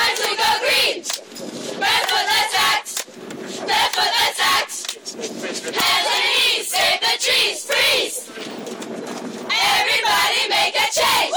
time to go green. Barefoot, let's act. Barefoot, let's act. Hands on your knees, save the trees, freeze. Everybody make a change.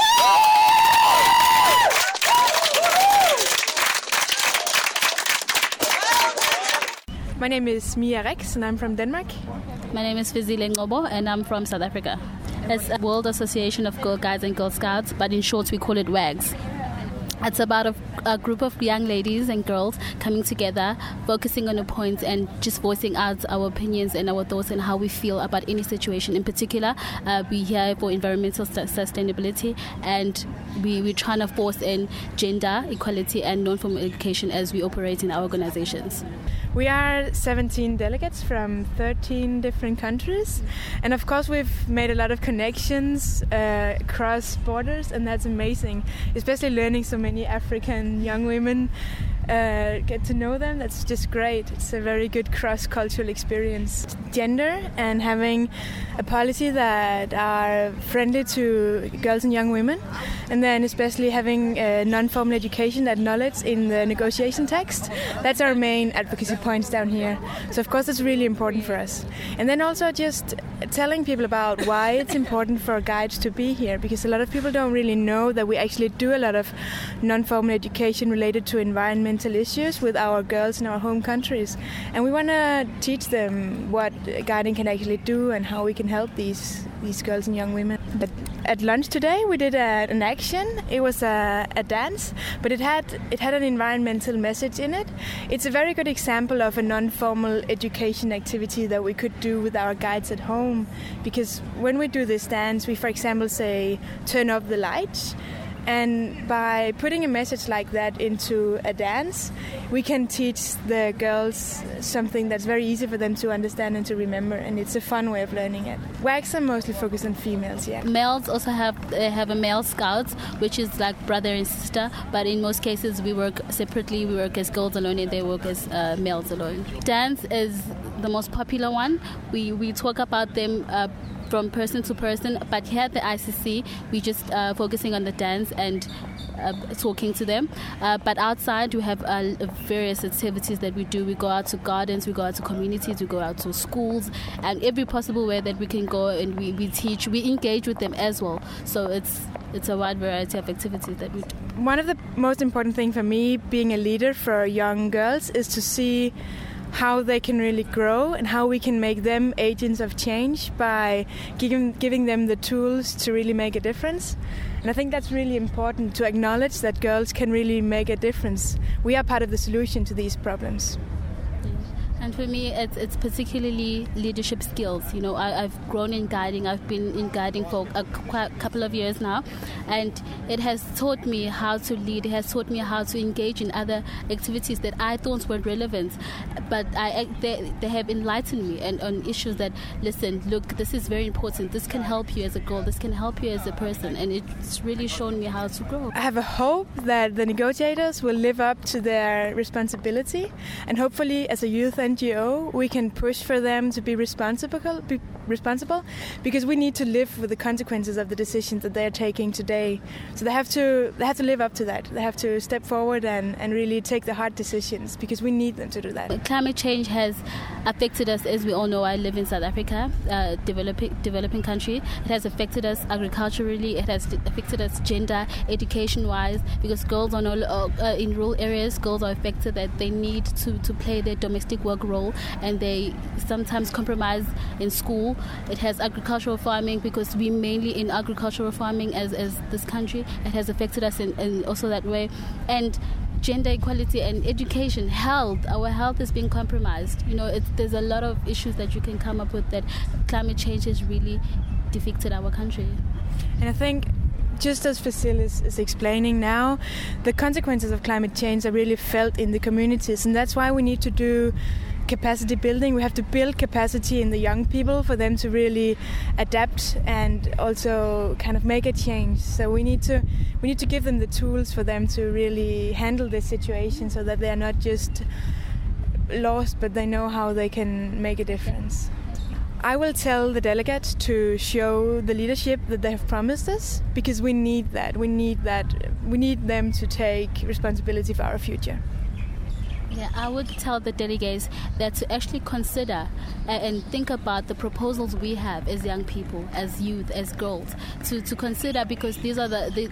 My name is Mia Rex and I'm from Denmark. My name is Fizile Ngobo and I'm from South Africa. It's a World Association of Girl Guides and Girl Scouts, but in short we call it WAGS. It's about a group of young ladies and girls coming together, focusing on a point and just voicing out our opinions and our thoughts and how we feel about any situation. In particular, we're here for environmental sustainability, and we're trying to force in gender equality and non-formal education as we operate in our organizations. We are 17 delegates from 13 different countries, and of course we've made a lot of connections across borders, and that's amazing, especially learning so many African young women, get to know them. That's just great. It's a very good cross-cultural experience. Gender and having a policy that are friendly to girls and young women, and then especially having non-formal education, that knowledge in the negotiation text. That's our main advocacy points down here. So of course it's really important for us. And then also just telling people about why it's important for guides to be here, because a lot of people don't really know that we actually do a lot of non-formal education related to environmental issues with our girls in our home countries. And we want to teach them what guiding can actually do and how we can help these girls and young women. But at lunch today we did an action. It was a dance, but it had an environmental message in it. It's a very good example of a non-formal education activity that we could do with our guides at home, because when we do this dance, we, for example, say turn off the lights. And by putting a message like that into a dance, we can teach the girls something that's very easy for them to understand and to remember, and it's a fun way of learning it. WAGs are mostly focused on females, yeah. Males also have a male scouts, which is like brother and sister, but in most cases we work separately. We work as girls alone and they work as males alone. Dance is the most popular one. We talk about them from person to person, but here at the ICC we're just focusing on the dance and talking to them, but outside we have various activities that we do. We go out to gardens, we go out to communities, we go out to schools, and every possible way that we can go, and we teach, we engage with them as well. So it's a wide variety of activities that we do. One of the most important things for me being a leader for young girls is to see how they can really grow and how we can make them agents of change by giving them the tools to really make a difference. And I think that's really important, to acknowledge that girls can really make a difference. We are part of the solution to these problems. And for me, it's particularly leadership skills. You know, I've grown in guiding. I've been in guiding for a couple of years now, and it has taught me how to lead. It has taught me how to engage in other activities that I thought were relevant, but they have enlightened me and on issues that, listen, look, this is very important. This can help you as a girl. This can help you as a person, and it's really shown me how to grow. I have a hope that the negotiators will live up to their responsibility, and hopefully, as a youth NGO, we can push for them to be responsible, because we need to live with the consequences of the decisions that they're taking today. So they have to live up to that. They have to step forward and really take the hard decisions, because we need them to do that. Climate change has affected us, as we all know. I live in South Africa, developing country. It has affected us agriculturally. It has affected us gender, education-wise, because girls are in rural areas, girls are affected that they need to play their domestic work role, and they sometimes compromise in school. It has agricultural farming, because we mainly in agricultural farming as this country. It has affected us in also that way. And gender equality and education, health. Our health is being compromised. You know, there's a lot of issues that you can come up with that climate change has really affected our country. And I think, just as Fizile is explaining now, the consequences of climate change are really felt in the communities, and that's why we need to do capacity building. We have to build capacity in the young people for them to really adapt and also kind of make a change. So we need to give them the tools for them to really handle this situation, so that they are not just lost, but they know how they can make a difference. I will tell the delegates to show the leadership that they have promised us, because we need that. We need that we need them to take responsibility for our future. Yeah, I would tell the delegates that to actually consider and think about the proposals we have as young people, as youth, as girls, to consider, because these are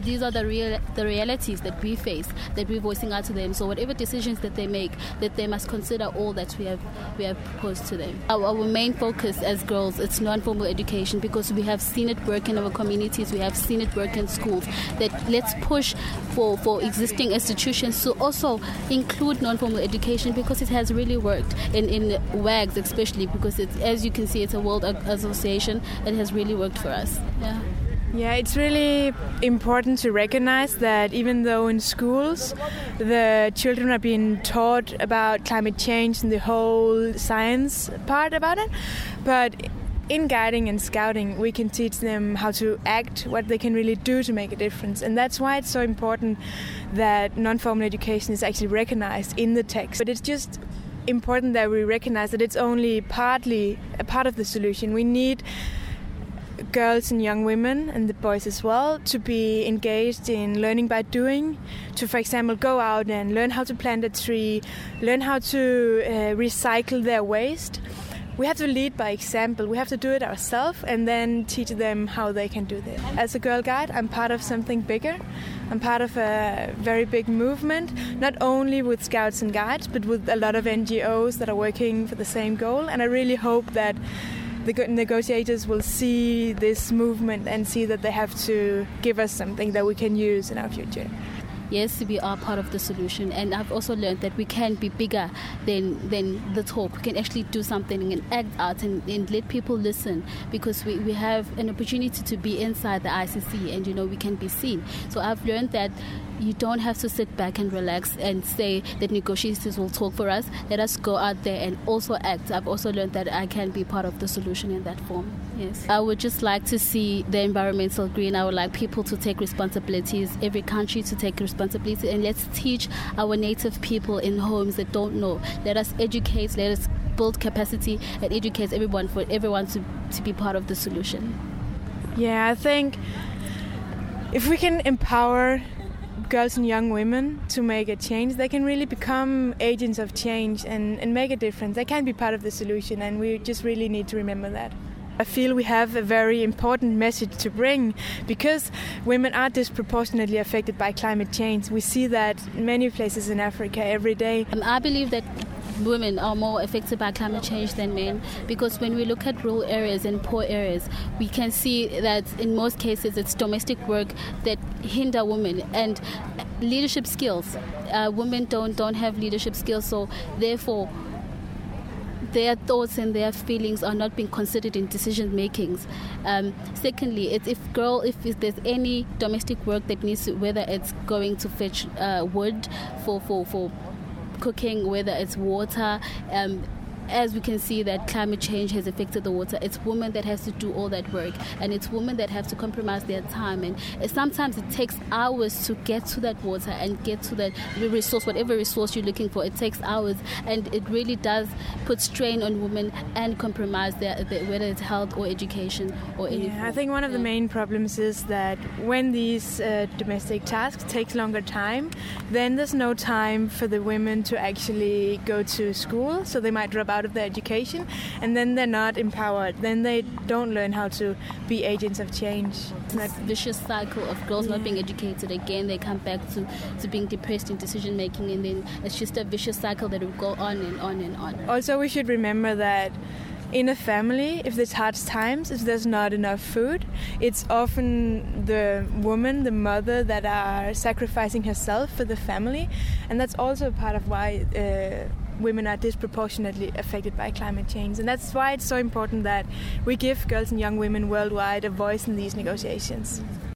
the realities that we face, that we're voicing out to them. So whatever decisions that they make, that they must consider all that we have proposed to them. Our main focus as girls, it's non-formal education, because we have seen it work in our communities, we have seen it work in schools. That let's push for existing institutions to also include non-formal education, because it has really worked in WAGS, especially because it's, as you can see, it's a world association. It has really worked for us. Yeah, it's really important to recognize that even though in schools the children are being taught about climate change and the whole science part about it, but in guiding and scouting, we can teach them how to act, what they can really do to make a difference. And that's why it's so important that non-formal education is actually recognized in the text. But it's just important that we recognize that it's only partly a part of the solution. We need girls and young women, and the boys as well, to be engaged in learning by doing, to, for example, go out and learn how to plant a tree, learn how to recycle their waste. We have to lead by example. We have to do it ourselves and then teach them how they can do this. As a Girl Guide, I'm part of something bigger. I'm part of a very big movement, not only with Scouts and Guides, but with a lot of NGOs that are working for the same goal. And I really hope that the negotiators will see this movement and see that they have to give us something that we can use in our future. Yes, we are part of the solution, and I've also learned that we can be bigger than the talk. We can actually do something and act out and let people listen, because we have an opportunity to be inside the ICC, and we can be seen. So I've learned that you don't have to sit back and relax and say that negotiators will talk for us. Let us go out there and also act. I've also learned that I can be part of the solution in that form. Yes. I would just like to see the environmental green. I would like people to take responsibilities, every country to take responsibility, and let's teach our native people in homes that don't know. Let us educate, let us build capacity and educate everyone, for everyone to be part of the solution. Yeah, I think if we can empower girls and young women to make a change, they can really become agents of change and make a difference. They can be part of the solution, and we just really need to remember that. I feel we have a very important message to bring, because women are disproportionately affected by climate change. We see that in many places in Africa every day. I believe that women are more affected by climate change than men, because when we look at rural areas and poor areas, we can see that in most cases it's domestic work that hinder women and leadership skills. Women don't have leadership skills, so therefore their thoughts and their feelings are not being considered in decision makings. Secondly, if there's any domestic work that needs to, whether it's going to fetch wood for cooking, whether it's water, as we can see that climate change has affected the water, it's women that has to do all that work, and it's women that have to compromise their time, and sometimes it takes hours to get to that water and get to that resource, whatever resource you're looking for. It takes hours, and it really does put strain on women and compromise their whether it's health or education or anything. I think one of the main problems is that when these domestic tasks take longer time, then there's no time for the women to actually go to school, so they might drop out of their education, and then they're not empowered. Then they don't learn how to be agents of change. This vicious cycle of girls not being educated. Again, they come back to being depressed in decision making, and then it's just a vicious cycle that will go on and on and on. Also, we should remember that in a family, if there's hard times, if there's not enough food, it's often the woman, the mother, that are sacrificing herself for the family, and that's also part of why women are disproportionately affected by climate change. And that's why it's so important that we give girls and young women worldwide a voice in these negotiations.